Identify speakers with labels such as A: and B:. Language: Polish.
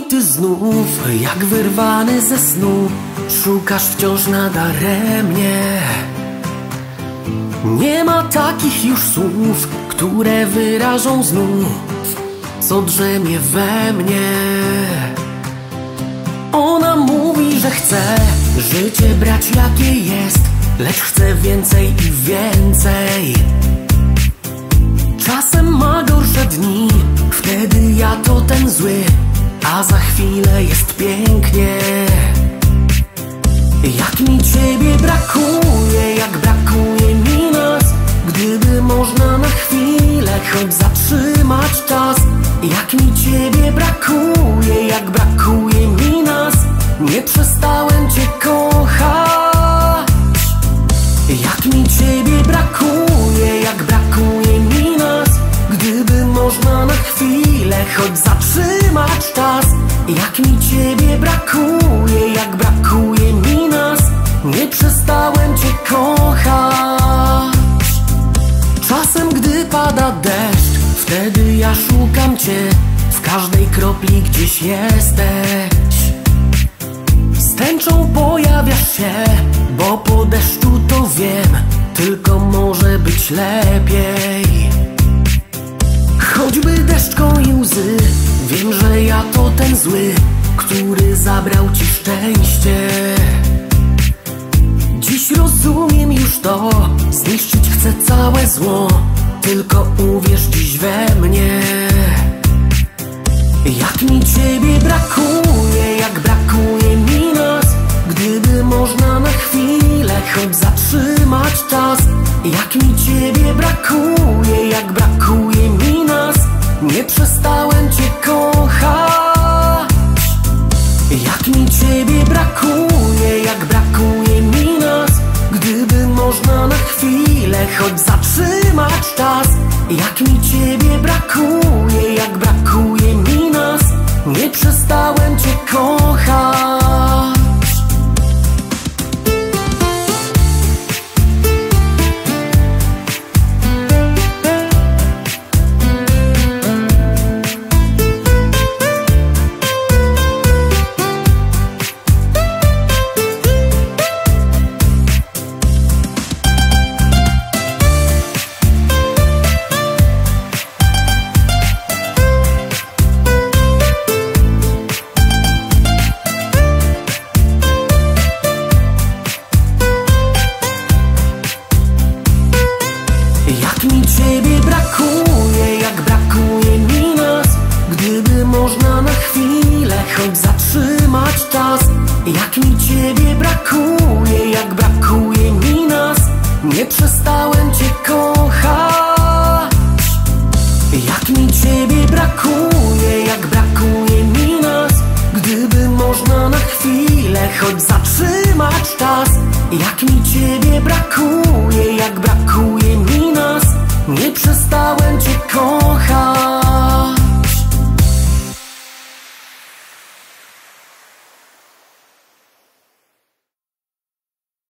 A: ty znów, jak wyrwany ze snu, szukasz wciąż nadaremnie. Nie ma takich już słów, które wyrażą znów, co drzemie we mnie. Ona mówi, że chce życie brać jakie jest, lecz chce więcej i więcej. Czasem ma gorsze dni, wtedy ja to ten zły, a za chwilę jest pięknie. Jak mi ciebie brakuje, jak brakuje mi nas, gdyby można na chwilę choć zatrzymać czas. Jak mi ciebie brakuje, jak brakuje mi nas, nie przestałem cię kochać. Jak mi ciebie brakuje, jak brakuje mi nas, gdyby można na chwilę choć zatrzymać czas. Jak mi ciebie brakuje, jak brakuje mi nas, nie przestałem cię kochać. Czasem gdy pada deszcz, wtedy ja szukam cię, w każdej kropli gdzieś jesteś. Z tęczą pojawiasz się, bo po deszczu to wiem, tylko może być lepiej. Choćby deszczką i łzy, wiem, że ja to ten zły, który zabrał ci szczęście. Dziś rozumiem już to, zniszczyć chcę całe zło, tylko uwierz dziś we mnie. Jak mi ciebie brakuje, jak brakuje mi nas, gdyby można na chwilę choć zatrzymać czas. Jak mi ciebie brakuje, jak brakuje mi nas, nie przestałem cię kochać. Jak mi ciebie brakuje, jak brakuje mi nas, gdyby można na chwilę choć zatrzymać czas. Jak mi ciebie brakuje, jak brakuje mi nas, nie przestałem cię kochać. Jak mi ciebie brakuje, jak brakuje mi nas, gdyby można na chwilę choć zatrzymać czas. Jak mi ciebie brakuje, jak brakuje mi nas, nie przestałem cię kochać. Jak mi ciebie brakuje, jak brakuje mi nas, gdyby można na chwilę choć zatrzymać czas. Jak mi ciebie brakuje, jak brakuje mi nas, nie przestałem cię kochać.